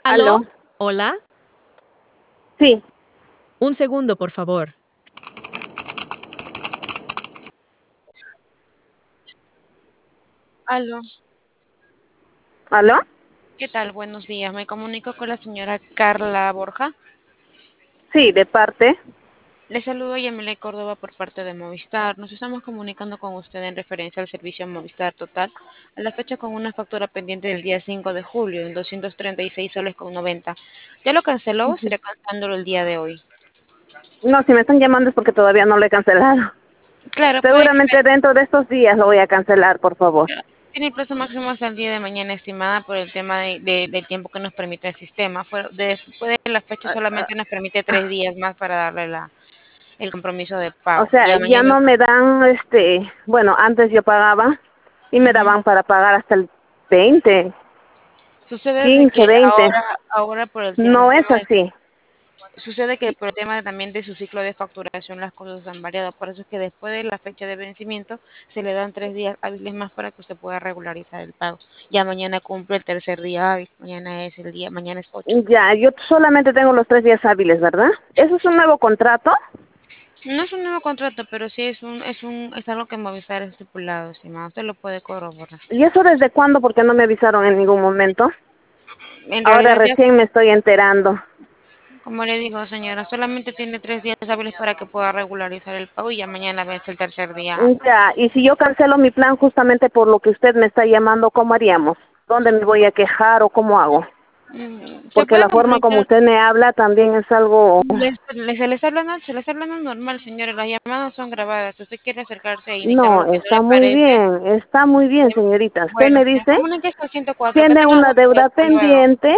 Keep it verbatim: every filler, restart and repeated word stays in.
¿Aló? ¿Aló? ¿Hola? Sí, Un segundo, por favor. Aló, ¿aló? ¿qué tal? Buenos días. Me comunico con la señora Carla Borja. Sí, de parte. Le saludo Yamile Córdoba por parte de Movistar. Nos estamos comunicando con usted en referencia al servicio Movistar Total, a la fecha con una factura pendiente del día cinco de julio en doscientos treinta y seis soles con noventa. ¿Ya lo canceló o estará cancelándolo el día de hoy? No, si me están llamando es porque todavía no lo he cancelado. Claro, puede que Seguramente dentro de estos días lo voy a cancelar, por favor. tiene plazo máximo hasta el día de mañana, estimada, por el tema de, de- del tiempo que nos permite el sistema. Fue- después de la fecha Ah, ah, solamente nos permite tres días más para darle la, el compromiso de O pago. sea, Ya ya mañana. no me dan, este, bueno, antes yo pagaba y me Ujú. daban para pagar hasta el veinte, Sucede de quince, que veinte. ahora, ahora por el, te- el No es tema de, así. sucede que por el tema de- también de su ciclo de facturación las cosas han variado. Por eso es que después de la fecha de vencimiento se le dan tres días hábiles más para que usted pueda regularizar el pago. Ya mañana cumple el tercer día hábil. Mañana es el día, mañana es ocho. Ya, yo solamente tengo los tres días hábiles, ¿verdad? ¿Eso es un nuevo contrato? No es un nuevo contrato, pero sí es un, es un, es algo que Movistar ha estipulado, estimado. Usted lo puede corroborar. ¿Y eso desde cuándo? Porque no me avisaron en ningún momento. En Ahora realidad ya, recién me estoy enterando. como le digo, señora, solamente tiene tres días hábiles para que pueda regularizar el pago y ya mañana vence el tercer día. Ya, y si yo cancelo mi plan justamente por lo que usted me está llamando, ¿cómo haríamos? ¿Dónde me voy a quejar o cómo hago? Mm, Se Porque puede la forma como comunicar. usted me habla también es algo... Les- les- se les está hablando, se les está hablando normal, señora. Las llamadas son grabadas. Si usted quiere acercarse e indicar No, algo que no le está muy parece, bien, está muy bien, eh, señorita. Usted bueno, me señora, dice, comuníquese al ciento cuatro. Que tiene tenga una buen día. deuda Hasta luego. pendiente